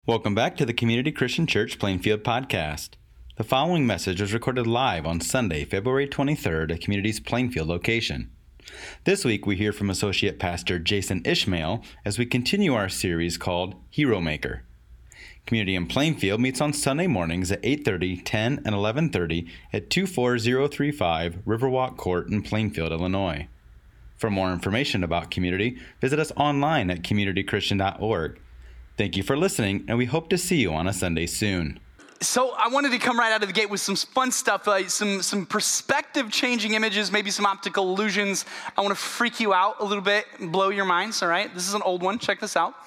Welcome back to the Community Christian Church Plainfield podcast. The following message was recorded live on Sunday, February 23rd at Community's Plainfield location. This week we hear from Associate Pastor Jason Ishmael as we continue our series called Hero Maker. Community in Plainfield meets on Sunday mornings at 8:30, 10, and 11:30 at 24035 Riverwalk Court in Plainfield, Illinois. For more information about Community, visit us online at communitychristian.org. Thank you for listening, and we hope to see you on a Sunday soon. So I wanted to come right out of the gate with some fun stuff, some perspective-changing images, maybe some optical illusions. I want to freak you out a little bit and blow your minds, all right? This is an old one. Check this out.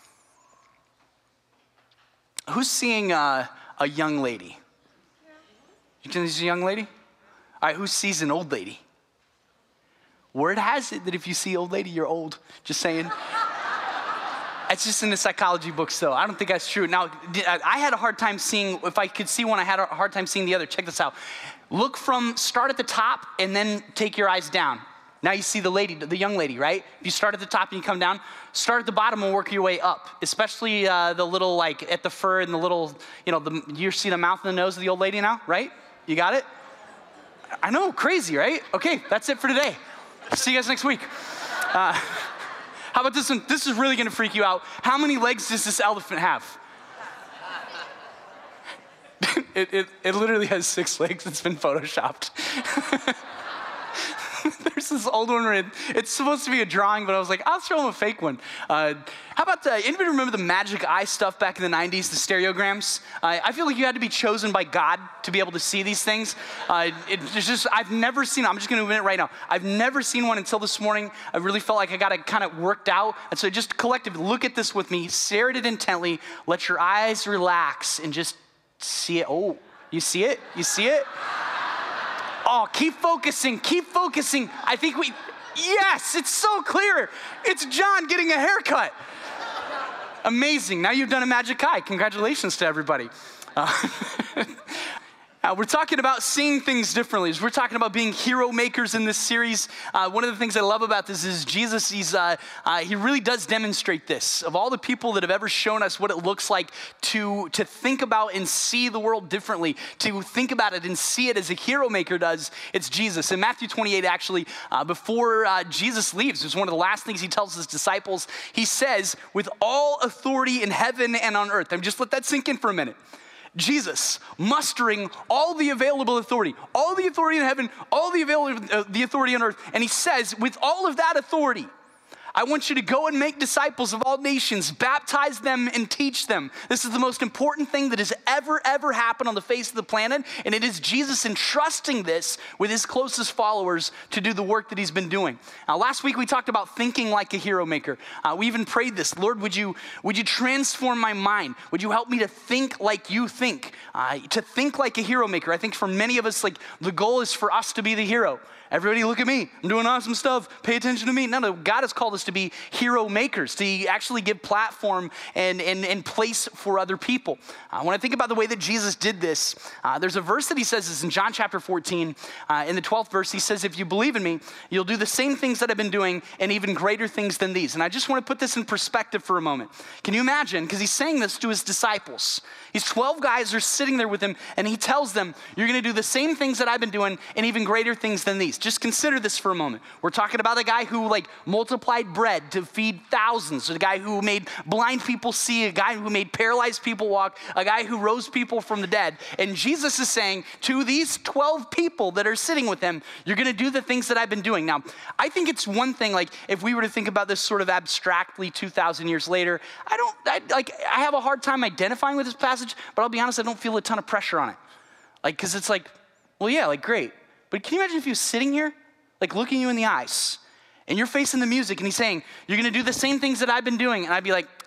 Who's seeing a young lady? You think this is a young lady? All right, who sees an old lady? Word has it that if you see old lady, you're old. Just saying. It's just in the psychology books, though. I don't think that's true. Now, I had a hard time seeing, if I could see one, I had a hard time seeing the other. Check this out. Start at the top, and then take your eyes down. Now you see the lady, the young lady, right? If you start at the top and you come down, start at the bottom and work your way up, especially the little, like, at the fur and the little, you see the mouth and the nose of the old lady now, right? You got it? I know, crazy, right? Okay, that's it for today. See you guys next week. How about this one? This is really going to freak you out. How many legs does this elephant have? It literally has 6 legs. It's been photoshopped. There's this old one where it's supposed to be a drawing, but I was like, I'll throw him a fake one. How about, anybody remember the magic eye stuff back in the 90s, the stereograms? I feel like you had to be chosen by God to be able to see these things. I've never seen it. I'm just going to admit it right now. I've never seen one until this morning. I really felt like I got it kind of worked out. And so just collectively, look at this with me. Stare at it intently. Let your eyes relax and just see it. Oh, you see it? You see it? Oh, keep focusing. I think yes, it's so clear. It's John getting a haircut. Amazing. Now you've done a magic eye. Congratulations to everybody. We're talking about seeing things differently. We're talking about being hero makers in this series. One of the things I love about this is Jesus, he really does demonstrate this. Of all the people that have ever shown us what it looks like to think about and see the world differently, to think about it and see it as a hero maker does, it's Jesus. In Matthew 28, actually, before Jesus leaves, it's one of the last things he tells his disciples. He says, with all authority in heaven and on earth. Just let that sink in for a minute. Jesus mustering all the available authority in heaven, all the authority on earth. And he says, with all of that authority, I want you to go and make disciples of all nations, baptize them and teach them. This is the most important thing that has ever happened on the face of the planet. And it is Jesus entrusting this with his closest followers to do the work that he's been doing. Now, last week we talked about thinking like a hero maker. We even prayed this, Lord, would you transform my mind? Would you help me to think like you think? To think like a hero maker. I think for many of us, like the goal is for us to be the hero. Everybody look at me. I'm doing awesome stuff. Pay attention to me. No, God has called us to be hero makers, to actually give platform and place for other people. When I think about the way that Jesus did this, there's a verse that he says is in John chapter 14. In the 12th verse, he says, if you believe in me, you'll do the same things that I've been doing and even greater things than these. And I just want to put this in perspective for a moment. Can you imagine? Because he's saying this to his disciples. These 12 guys are sitting there with him, and he tells them, you're going to do the same things that I've been doing and even greater things than these. Just consider this for a moment. We're talking about a guy who multiplied bread to feed thousands, a guy who made blind people see, a guy who made paralyzed people walk, a guy who rose people from the dead. And Jesus is saying to these 12 people that are sitting with him, you're going to do the things that I've been doing. Now, I think it's one thing, if we were to think about this sort of abstractly 2,000 years later, I have a hard time identifying with this passage, but I'll be honest, I don't feel a ton of pressure on it. Because it's great. But can you imagine if he was sitting here, looking you in the eyes, and you're facing the music, and he's saying, you're going to do the same things that I've been doing. And I'd be like,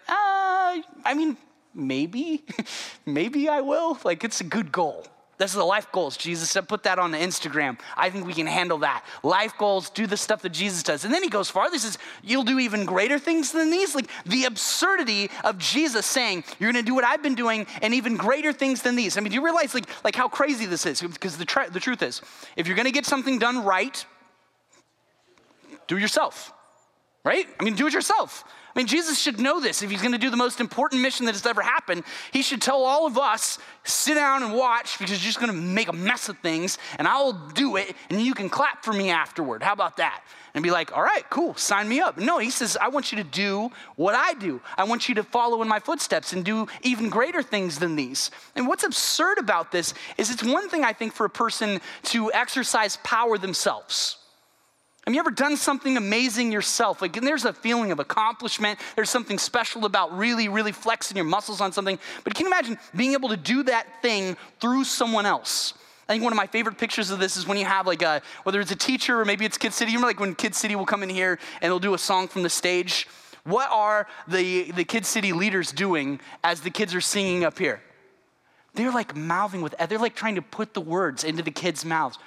maybe I will. It's a good goal. That's the life goals. Jesus said, put that on the Instagram. I think we can handle that. Life goals, do the stuff that Jesus does. And then he goes farther. He says, you'll do even greater things than these. The absurdity of Jesus saying, you're going to do what I've been doing and even greater things than these. Do you realize how crazy this is? Because the truth is, if you're going to get something done right, do it yourself. right? I mean, do it yourself. I mean, Jesus should know this. If he's going to do the most important mission that has ever happened, he should tell all of us, sit down and watch because you're just going to make a mess of things and I'll do it and you can clap for me afterward. How about that? And be like, all right, cool, sign me up. No, he says, I want you to do what I do. I want you to follow in my footsteps and do even greater things than these. And what's absurd about this is it's one thing, I think, for a person to exercise power themselves. Have you ever done something amazing yourself? Like, and there's a feeling of accomplishment. There's something special about really, really flexing your muscles on something. But can you imagine being able to do that thing through someone else? I think one of my favorite pictures of this is when you have like whether it's a teacher or maybe it's Kid City. You remember like when Kid City will come in here and they'll do a song from the stage? What are the Kid City leaders doing as the kids are singing up here? They're like mouthing they're like trying to put the words into the kids' mouths.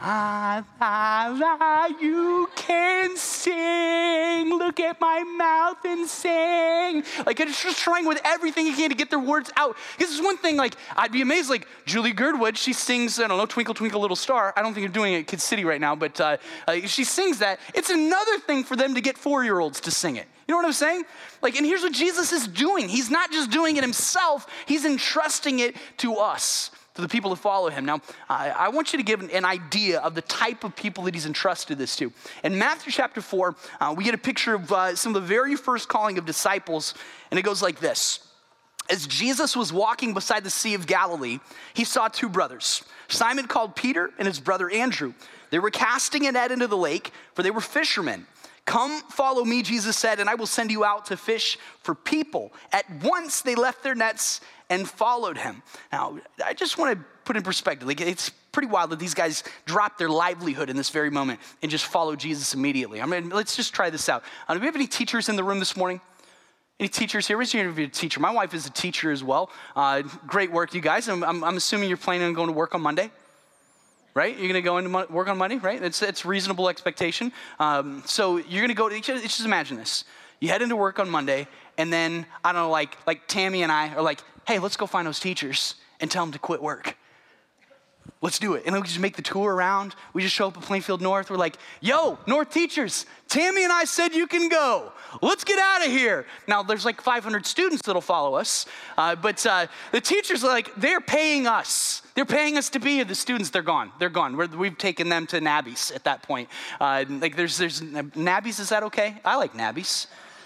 You can sing. Look at my mouth and sing. Like, it's just trying with everything you can to get their words out. Because it's one thing, like, I'd be amazed, like, Julie Girdwood, she sings, I don't know, Twinkle, Twinkle, Little Star. I don't think they're doing it at Kid City right now, but she sings that. It's another thing for them to get 4-year-olds to sing it. You know what I'm saying? Like, and here's what Jesus is doing. He's not just doing it himself. He's entrusting it to us, to the people who follow him. Now, I want you to give an idea of the type of people that he's entrusted this to. In Matthew chapter 4, we get a picture of some of the very first calling of disciples, and it goes like this. As Jesus was walking beside the Sea of Galilee, he saw 2 brothers, Simon called Peter and his brother Andrew. They were casting a net into the lake, for they were fishermen. Come, follow me, Jesus said, and I will send you out to fish for people. At once they left their nets and followed him. Now, I just want to put in perspective, like, it's pretty wild that these guys dropped their livelihood in this very moment and just followed Jesus immediately. I mean, let's just try this out. Do we have any teachers in the room this morning? Any teachers here? Raise your hand if you're a teacher. My wife is a teacher as well. Great work, you guys. I'm assuming you're planning on going to work on Monday. Right? You're going to go into work on Monday, right? It's reasonable expectation. So you're going to go to just imagine this. You head into work on Monday, and then, I don't know, like Tammy and I are like, hey, let's go find those teachers and tell them to quit work. Let's do it. And then we just make the tour around. We just show up at Plainfield North. We're like, yo, North teachers, Tammy and I said you can go. Let's get out of here. Now, there's like 500 students that'll follow us. But the teachers are like, they're paying us. They're paying us to be here. The students, they're gone. They're gone. We've taken them to Nabby's at that point. Like there's Nabby's, is that okay? I like Nabby's.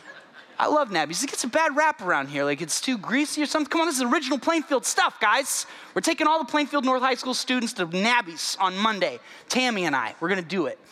I love Nabby's. It gets a bad rap around here. Like it's too greasy or something. Come on, this is original Plainfield stuff, guys. We're taking all the Plainfield North High School students to Nabby's on Monday. Tammy and I, we're going to do it.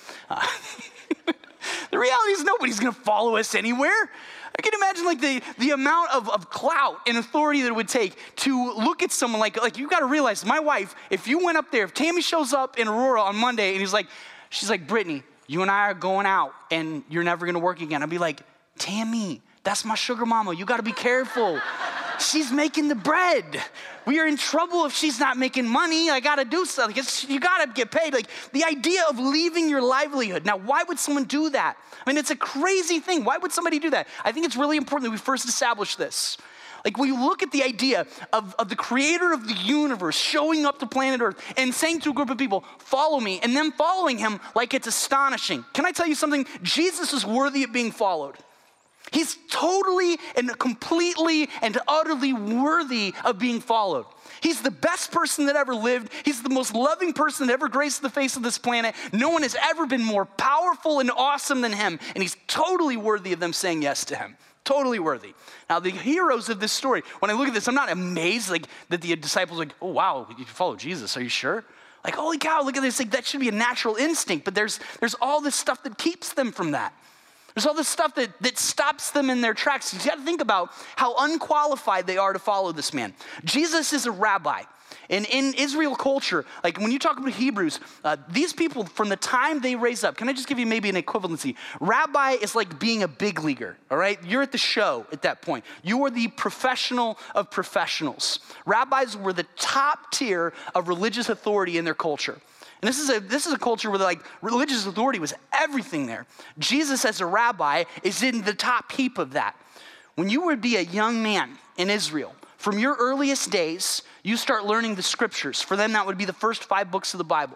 The reality is nobody's going to follow us anywhere. I can imagine like the amount of clout and authority that it would take to look at someone like you got to realize, my wife, if you went up there, if Tammy shows up in Aurora on Monday and she's like, Brittany, you and I are going out and you're never going to work again. I'd be like, Tammy, that's my sugar mama. You got to be careful. She's making the bread. We are in trouble if she's not making money. I got to do something. You got to get paid. Like the idea of leaving your livelihood. Now, why would someone do that? I mean, it's a crazy thing. Why would somebody do that? I think it's really important that we first establish this. Like when you look at the idea of the creator of the universe showing up to planet Earth and saying to a group of people, follow me, and them following him, like it's astonishing. Can I tell you something? Jesus is worthy of being followed. He's totally and completely and utterly worthy of being followed. He's the best person that ever lived. He's the most loving person that ever graced the face of this planet. No one has ever been more powerful and awesome than him. And he's totally worthy of them saying yes to him. Totally worthy. Now, the heroes of this story, when I look at this, I'm not amazed like that the disciples are like, oh, wow, you follow Jesus. Are you sure? Like, holy cow, look at this. Like, that should be a natural instinct. But there's all this stuff that keeps them from that. There's all this stuff that stops them in their tracks. You got to think about how unqualified they are to follow this man. Jesus is a rabbi. And in Israel culture, like when you talk about Hebrews, these people from the time they raise up, can I just give you maybe an equivalency? Rabbi is like being a big leaguer, all right? You're at the show at that point. You are the professional of professionals. Rabbis were the top tier of religious authority in their culture. And this is a culture where like religious authority was everything there. Jesus as a rabbi is in the top heap of that. When you would be a young man in Israel, from your earliest days, you start learning the scriptures. For them, that would be the first 5 books of the Bible.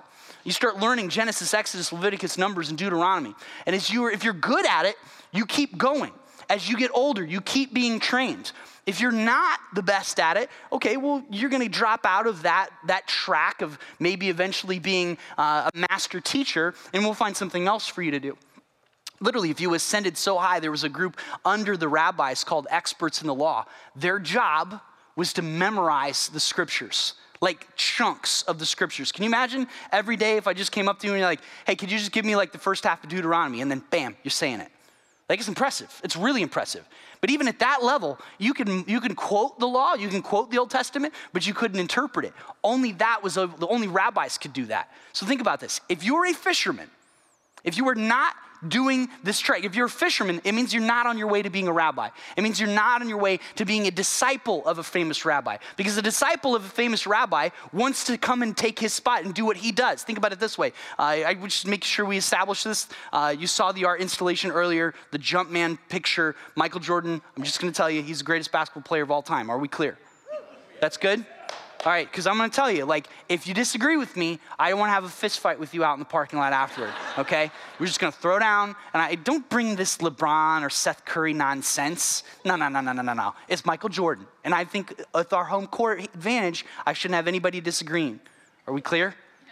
You start learning Genesis, Exodus, Leviticus, Numbers, and Deuteronomy. And if you're good at it, you keep going. As you get older, you keep being trained. If you're not the best at it, okay, well, you're going to drop out of that track of maybe eventually being a master teacher, and we'll find something else for you to do. Literally, if you ascended so high, there was a group under the rabbis called experts in the law. Their job was to memorize the scriptures, like chunks of the scriptures. Can you imagine every day if I just came up to you and you're like, hey, could you just give me like the first half of Deuteronomy? And then bam, you're saying it. Like, it's impressive. It's really impressive. But even at that level, you can quote the law, you can quote the Old Testament, but you couldn't interpret it. Only only rabbis could do that. So think about this. If you're a fisherman, if you are not doing this trade, if you're a fisherman, it means you're not on your way to being a rabbi. It means you're not on your way to being a disciple of a famous rabbi. Because a disciple of a famous rabbi wants to come and take his spot and do what he does. Think about it this way. I would just make sure we establish this. You saw the art installation earlier, the Jumpman picture, Michael Jordan. I'm just going to tell you, he's the greatest basketball player of all time. Are we clear? That's good? All right, because I'm going to tell you, like, if you disagree with me, I don't want to have a fist fight with you out in the parking lot afterward, okay? We're just going to throw down, and I don't bring this LeBron or Seth Curry nonsense. No. It's Michael Jordan. And I think with our home court advantage, I shouldn't have anybody disagreeing. Are we clear?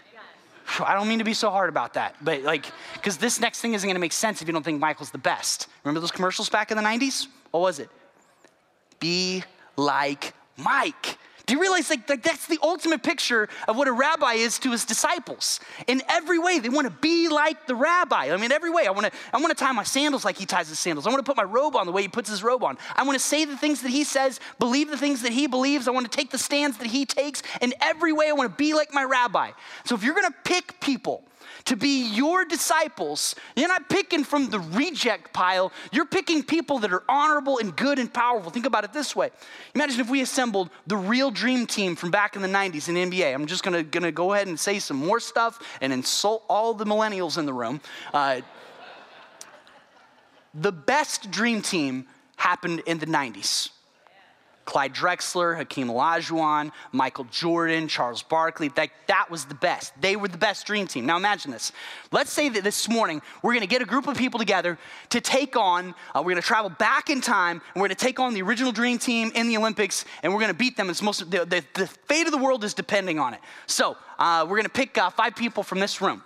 I don't mean to be so hard about that, but like, because this next thing isn't going to make sense if you don't think Michael's the best. Remember those commercials back in the 90s? What was it? Be like Mike. Do you realize like that's the ultimate picture of what a rabbi is to his disciples? In every way, they want to be like the rabbi. I mean, every way. I want to tie my sandals like he ties his sandals. I want to put my robe on the way he puts his robe on. I want to say the things that he says, believe the things that he believes. I want to take the stands that he takes. In every way, I want to be like my rabbi. So if you're going to pick people to be your disciples, you're not picking from the reject pile. You're picking people that are honorable and good and powerful. Think about it this way. Imagine if we assembled the real dream team from back in the 90s in the NBA. I'm just gonna go ahead and say some more stuff and insult all the millennials in the room. The best dream team happened in the 90s. Clyde Drexler, Hakeem Olajuwon, Michael Jordan, Charles Barkley, that was the best. They were the best dream team. Now imagine this. Let's say that this morning, we're going to get a group of people together to take on, we're going to travel back in time, and we're going to take on the original dream team in the Olympics, and we're going to beat them. The fate of the world is depending on it. So we're going to pick 5 people from this room.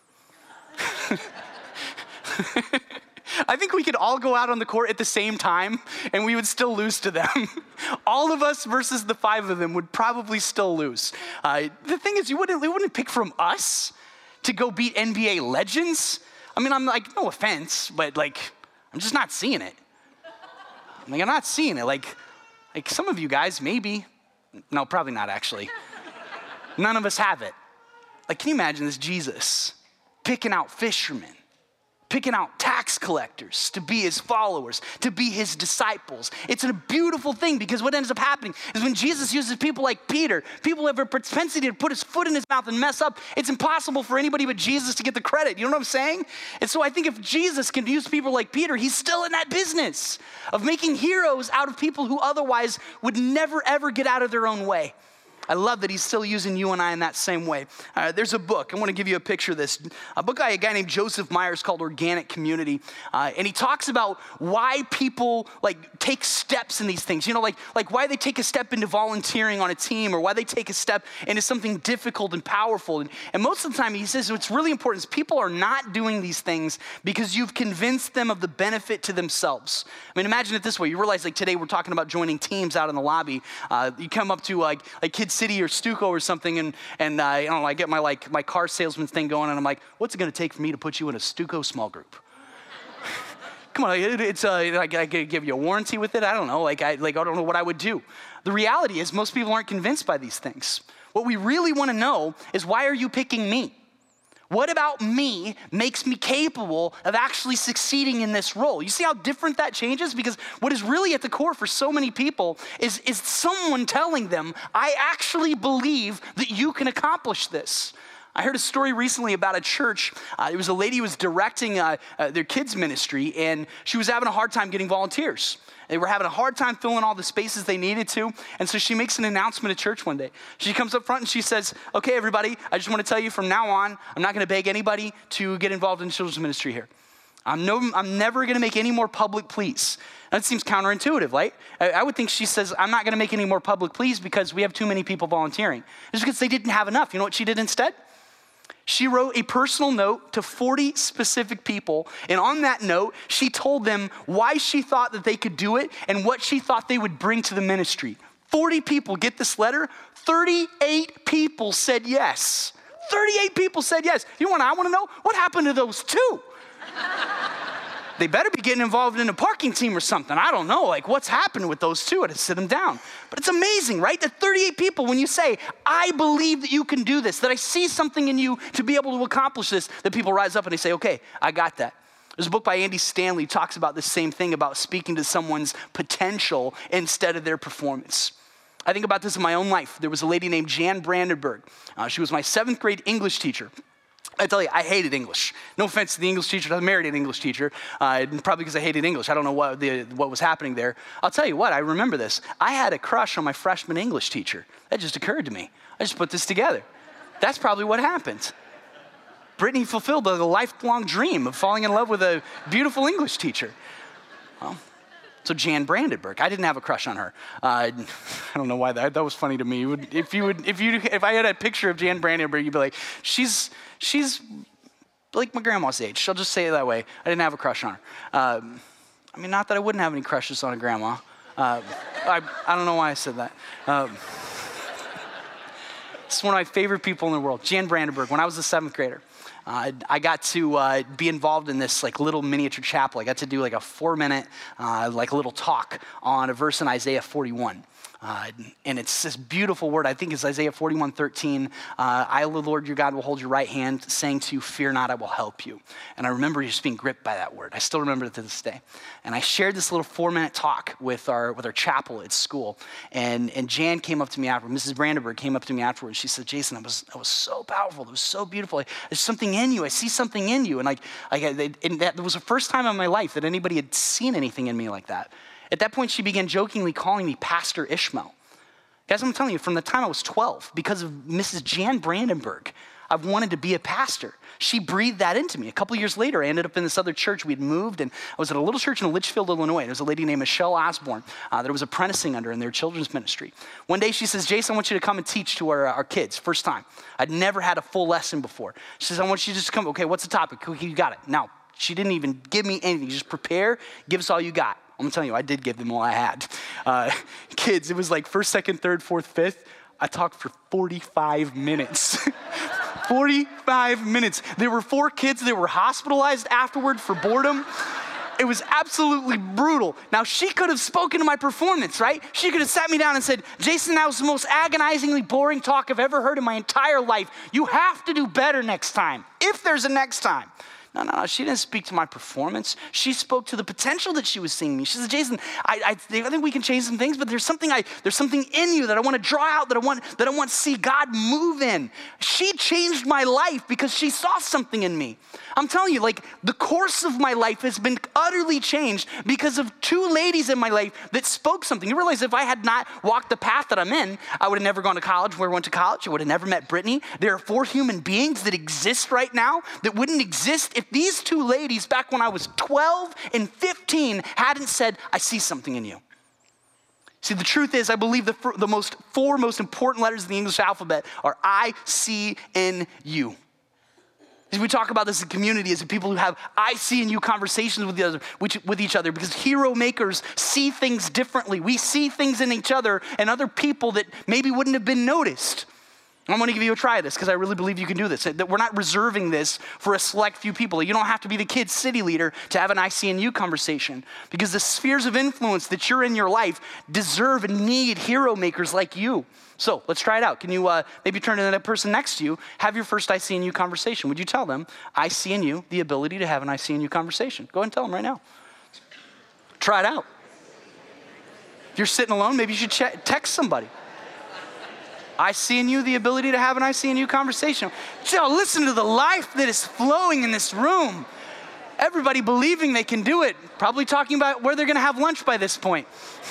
I think we could all go out on the court at the same time and we would still lose to them. All of us versus the 5 of them would probably still lose. The thing is, they wouldn't pick from us to go beat NBA legends. I mean, I'm like, no offense, but like, I'm just not seeing it. I'm not seeing it. Like some of you guys, maybe. No, probably not actually. None of us have it. Like, can you imagine this Jesus picking out fishermen, picking out tax collectors to be his followers, to be his disciples? It's a beautiful thing, because what ends up happening is when Jesus uses people like Peter, people have a propensity to put his foot in his mouth and mess up. It's impossible for anybody but Jesus to get the credit. You know what I'm saying? And so I think if Jesus can use people like Peter, he's still in that business of making heroes out of people who otherwise would never, ever get out of their own way. I love that he's still using you and I in that same way. There's a book. I want to give you a picture of this. A book by a guy named Joseph Myers called Organic Community. And he talks about why people take steps in these things. You know, like why they take a step into volunteering on a team, or why they take a step into something difficult and powerful. And most of the time he says what's really important is people are not doing these things because you've convinced them of the benefit to themselves. I mean, imagine it this way. You realize today we're talking about joining teams out in the lobby. You come up to like Kid City or Stuco or something, and I don't know, I get my car salesman thing going, and I'm like, what's it going to take for me to put you in a Stuco small group? Come on, it's I give you a warranty with it. I don't know, I don't know what I would do. The reality is most people aren't convinced by these things. What we really want to know is, why are you picking me? What about me makes me capable of actually succeeding in this role? You see how different that changes? Because what is really at the core for so many people is someone telling them, I actually believe that you can accomplish this. I heard a story recently about a church. It was a lady who was directing their kids' ministry, and she was having a hard time getting volunteers. They were having a hard time filling all the spaces they needed to, and so she makes an announcement at church one day. She comes up front and she says, okay, everybody, I just want to tell you from now on, I'm not going to beg anybody to get involved in children's ministry here. I'm never going to make any more public pleas. That seems counterintuitive, right? I would think she says, I'm not going to make any more public pleas because we have too many people volunteering. It's because they didn't have enough. You know what she did instead? She wrote a personal note to 40 specific people, and on that note, she told them why she thought that they could do it and what she thought they would bring to the ministry. 40 people get this letter. 38 people said yes. 38 people said yes. You know what I want to know? What happened to those 2? They better be getting involved in a parking team or something. I don't know, like what's happened with those 2 to sit them down. But it's amazing, right? That 38 people, when you say, I believe that you can do this, that I see something in you to be able to accomplish this, that people rise up and they say, okay, I got that. There's a book by Andy Stanley talks about the same thing, about speaking to someone's potential instead of their performance. I think about this in my own life. There was a lady named Jan Brandenburg. She was my 7th grade English teacher. I tell you, I hated English. No offense to the English teacher. I married an English teacher, probably because I hated English. I don't know what was happening there. I'll tell you what, I remember this. I had a crush on my freshman English teacher. That just occurred to me. I just put this together. That's probably what happened. Brittany fulfilled the lifelong dream of falling in love with a beautiful English teacher. Well, so Jan Brandenburg, I didn't have a crush on her. I don't know why that was funny to me. If I had a picture of Jan Brandenburg, you'd be like, she's like my grandma's age. I'll just say it that way. I didn't have a crush on her. Not that I wouldn't have any crushes on a grandma. I don't know why I said that. It's one of my favorite people in the world, Jan Brandenburg. When I was a 7th grader, I got to be involved in this like little miniature chapel. I got to do like a 4-minute like little talk on a verse in Isaiah 41. And it's this beautiful word. I think it's Isaiah 41:13. I, the Lord your God, will hold your right hand, saying to you, fear not, I will help you. And I remember just being gripped by that word. I still remember it to this day. And I shared this little 4-minute talk with our chapel at school. And Jan came up to me afterward. Mrs. Brandenburg came up to me afterwards. She said, Jason, that was so powerful. It was so beautiful. There's something in you. I see something in you. And that was the first time in my life that anybody had seen anything in me like that. At that point, she began jokingly calling me Pastor Ishmael. Guys, I'm telling you, from the time I was 12, because of Mrs. Jan Brandenburg, I've wanted to be a pastor. She breathed that into me. A couple years later, I ended up in this other church. We'd moved, and I was at a little church in Litchfield, Illinois. There was a lady named Michelle Osborne that I was apprenticing under in their children's ministry. One day, she says, Jason, I want you to come and teach to our kids, first time. I'd never had a full lesson before. She says, I want you to just come. Okay, what's the topic? Okay, you got it. Now, she didn't even give me anything. Just prepare, give us all you got. I'm telling you, I did give them all I had. Kids, it was like 1st, 2nd, 3rd, 4th, 5th. I talked for 45 minutes. 45 minutes. There were 4 kids that were hospitalized afterward for boredom. It was absolutely brutal. Now, she could have spoken to my performance, right? She could have sat me down and said, Jason, that was the most agonizingly boring talk I've ever heard in my entire life. You have to do better next time, if there's a next time. No. She didn't speak to my performance. She spoke to the potential that she was seeing me. She said, Jason, I think we can change some things, but there's something in you that I want to draw out, that I want to see God move in. She changed my life because she saw something in me. I'm telling you, like the course of my life has been utterly changed because of 2 ladies in my life that spoke something. You realize if I had not walked the path that I'm in, I would have never gone to college where I went to college. I would have never met Brittany. There are 4 human beings that exist right now that wouldn't exist if these 2 ladies back when I was 12 and 15 hadn't said, I see something in you. See, the truth is, I believe the 4 most important letters in the English alphabet are I see in you. As we talk about this in community, as people who have I see in you conversations with each other, because hero makers see things differently. We see things in each other and other people that maybe wouldn't have been noticed. I'm going to give you a try of this because I really believe you can do this. That we're not reserving this for a select few people. You don't have to be the kid's city leader to have an I see in you conversation, because the spheres of influence that you're in your life deserve and need hero makers like you. So let's try it out. Can you maybe turn to that person next to you, have your first I see in you conversation? Would you tell them, I see in you the ability to have an I see in you conversation? Go ahead and tell them right now. Try it out. If you're sitting alone, maybe you should text somebody. I see in you the ability to have an I see in you conversation. Joe, listen to the life that is flowing in this room. Everybody believing they can do it, probably talking about where they're going to have lunch by this point.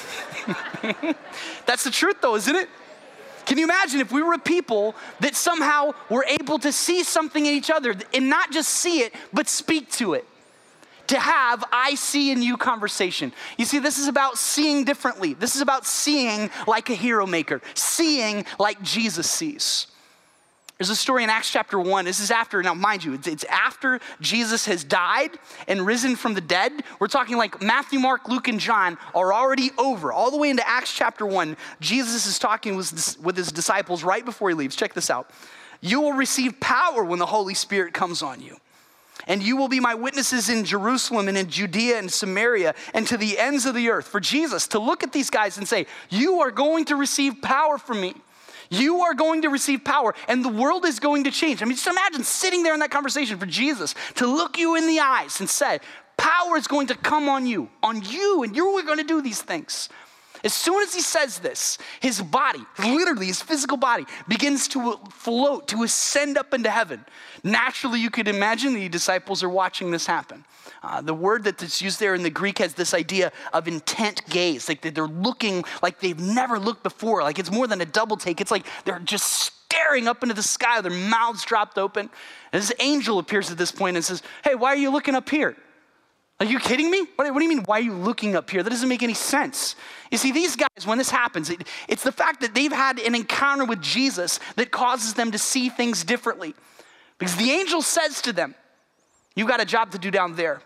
That's the truth though, isn't it? Can you imagine if we were a people that somehow were able to see something in each other and not just see it, but speak to it? To have I see in you conversation. You see, this is about seeing differently. This is about seeing like a hero maker, seeing like Jesus sees. There's a story in Acts chapter 1. This is after, now mind you, it's after Jesus has died and risen from the dead. We're talking like Matthew, Mark, Luke, and John are already over. All the way into Acts chapter 1, Jesus is talking with his disciples right before he leaves. Check this out. You will receive power when the Holy Spirit comes on you. And you will be my witnesses in Jerusalem and in Judea and Samaria and to the ends of the earth. For Jesus to look at these guys and say, you are going to receive power from me. You are going to receive power and the world is going to change. I mean, just imagine sitting there in that conversation for Jesus to look you in the eyes and say, power is going to come on you, and you are going to do these things. As soon as he says this, his body, literally his physical body, begins to float, to ascend up into heaven. Naturally, you could imagine the disciples are watching this happen. The word that's used there in the Greek has this idea of intent gaze, like they're looking like they've never looked before. Like it's more than a double take. It's like they're just staring up into the sky, their mouths dropped open. And this angel appears at this point and says, hey, why are you looking up here? Are you kidding me? What do you mean, why are you looking up here? That doesn't make any sense. You see, these guys, when this happens, it's the fact that they've had an encounter with Jesus that causes them to see things differently. Because the angel says to them, you've got a job to do down there.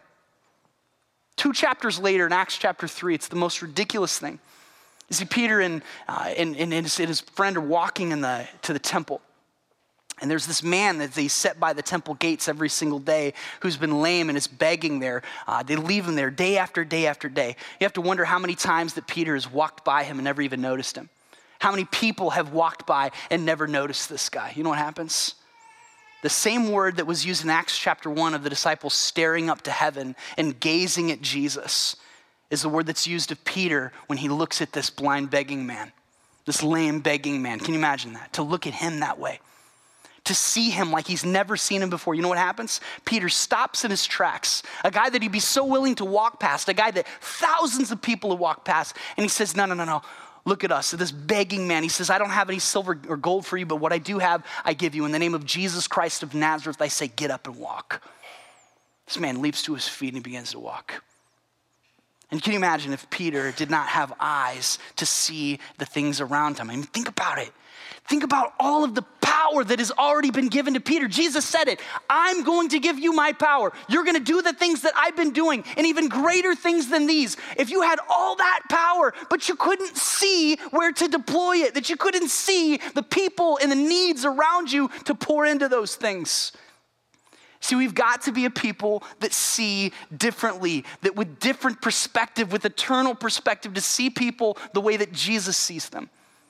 2 chapters later in Acts chapter 3, it's the most ridiculous thing. You see, Peter and his friend are walking to the temple. And there's this man that they set by the temple gates every single day who's been lame and is begging there. They leave him there day after day after day. You have to wonder how many times that Peter has walked by him and never even noticed him. How many people have walked by and never noticed this guy? You know what happens? The same word that was used in Acts chapter 1 of the disciples staring up to heaven and gazing at Jesus is the word that's used of Peter when he looks at this blind begging man, this lame begging man. Can you imagine that? To look at him that way. To see him like he's never seen him before. You know what happens? Peter stops in his tracks. A guy that he'd be so willing to walk past, a guy that thousands of people have walked past, and he says, no. Look at us, this begging man. He says, I don't have any silver or gold for you, but what I do have, I give you. In the name of Jesus Christ of Nazareth, I say, get up and walk. This man leaps to his feet and he begins to walk. And can you imagine if Peter did not have eyes to see the things around him? I mean, think about it. Think about all of the power that has already been given to Peter. Jesus said it, I'm going to give you my power. You're going to do the things that I've been doing and even greater things than these. If you had all that power, but you couldn't see where to deploy it, that you couldn't see the people and the needs around you to pour into those things. See, we've got to be a people that see differently, that with different perspective, with eternal perspective, to see people the way that Jesus sees them.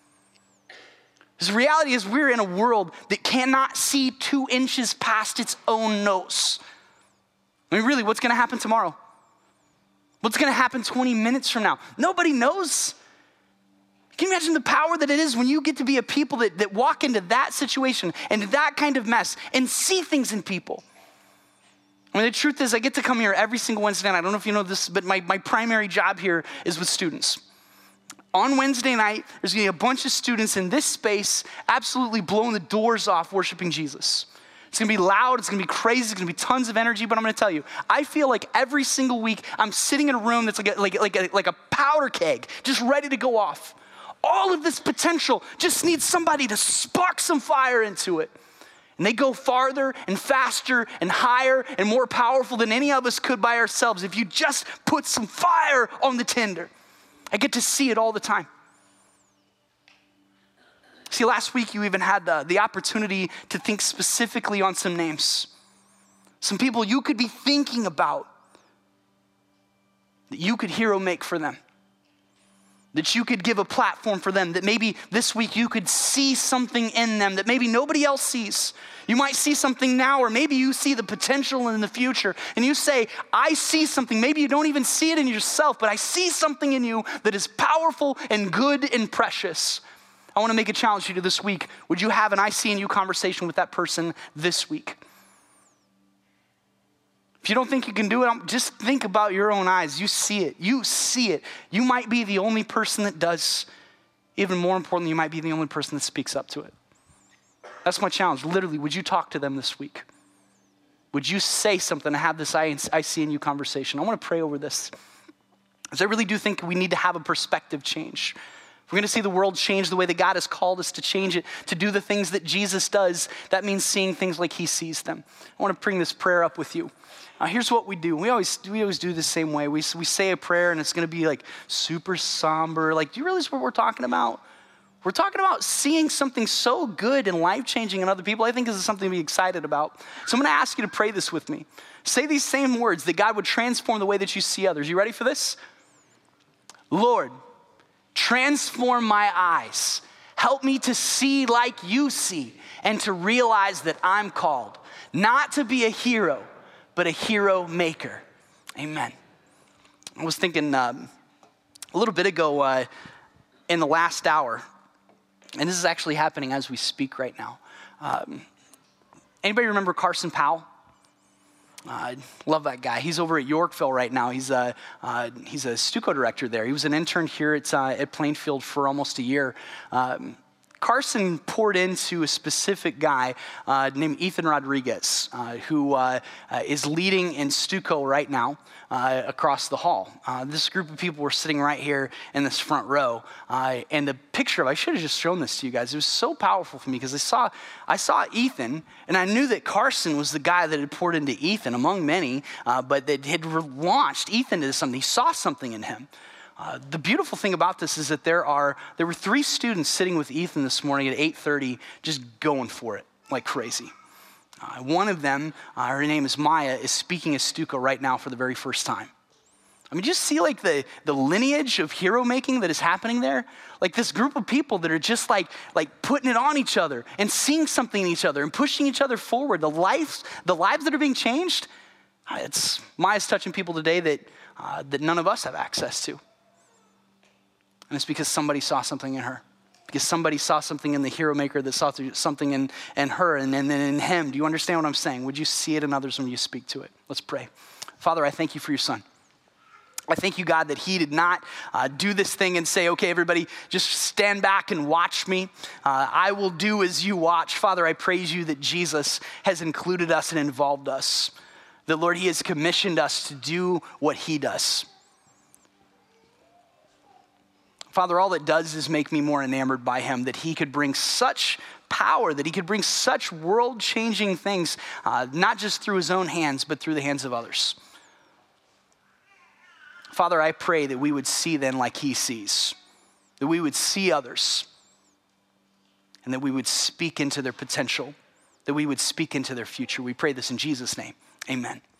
Because the reality is we're in a world that cannot see 2 inches past its own nose. I mean, really, what's going to happen tomorrow? What's going to happen 20 minutes from now? Nobody knows. Can you imagine the power that it is when you get to be a people that walk into that situation and that kind of mess and see things in people? I mean, the truth is I get to come here every single Wednesday night. I don't know if you know this, but my primary job here is with students. On Wednesday night, there's going to be a bunch of students in this space absolutely blowing the doors off worshiping Jesus. It's going to be loud. It's going to be crazy. It's going to be tons of energy. But I'm going to tell you, I feel like every single week I'm sitting in a room that's like a powder keg, just ready to go off. All of this potential just needs somebody to spark some fire into it. And they go farther and faster and higher and more powerful than any of us could by ourselves if you just put some fire on the tinder. I get to see it all the time. See, last week you even had the opportunity to think specifically on some names. Some people you could be thinking about that you could hero make for them. That you could give a platform for them, that maybe this week you could see something in them that maybe nobody else sees. You might see something now, or maybe you see the potential in the future, and you say, I see something. Maybe you don't even see it in yourself, but I see something in you that is powerful and good and precious. I want to make a challenge to you this week. Would you have an I see in you conversation with that person this week? If you don't think you can do it, just think about your own eyes. You see it. You see it. You might be the only person that does. Even more importantly, you might be the only person that speaks up to it. That's my challenge. Literally, would you talk to them this week? Would you say something to have this I see in you conversation? I want to pray over this, because I really do think we need to have a perspective change. If we're going to see the world change the way that God has called us to change it, to do the things that Jesus does, that means seeing things like he sees them. I want to bring this prayer up with you. Here's what we do. We always do the same way. We say a prayer and it's going to be like super somber. Like, do you realize what we're talking about? We're talking about seeing something so good and life-changing in other people. I think this is something to be excited about. So I'm going to ask you to pray this with me. Say these same words, that God would transform the way that you see others. You ready for this? Lord, transform my eyes. Help me to see like you see and to realize that I'm called not to be a hero, but a hero maker. Amen. I was thinking a little bit ago in the last hour, and this is actually happening as we speak right now. Anybody remember Carson Powell? I love that guy. He's over at Yorkville right now. He's a Stuco director there. He was an intern here at Plainfield for almost a year. Carson poured into a specific guy named Ethan Rodriguez, who is leading in Stuco right now across the hall. This group of people were sitting right here in this front row. And the picture I should have just shown this to you guys. It was so powerful for me because I saw Ethan, and I knew that Carson was the guy that had poured into Ethan among many, but that had launched Ethan into something. He saw something in him. The beautiful thing about this is that there were 3 students sitting with Ethan this morning at 8:30, just going for it like crazy. One of them, her name is Maya, is speaking at Stuco right now for the very first time. I mean, just see like the lineage of hero making that is happening there. Like this group of people that are just like putting it on each other and seeing something in each other and pushing each other forward. The lives that are being changed. Maya's touching people today that none of us have access to. And it's because somebody saw something in her. Because somebody saw something in the hero maker that saw something in her and then in him. Do you understand what I'm saying? Would you see it in others when you speak to it? Let's pray. Father, I thank you for your son. I thank you, God, that he did not do this thing and say, okay, everybody, just stand back and watch me. I will do as you watch. Father, I praise you that Jesus has included us and involved us. That, Lord, he has commissioned us to do what he does. Father, all it does is make me more enamored by him, that he could bring such power, that he could bring such world-changing things, not just through his own hands, but through the hands of others. Father, I pray that we would see then like he sees, that we would see others, and that we would speak into their potential, that we would speak into their future. We pray this in Jesus' name. Amen.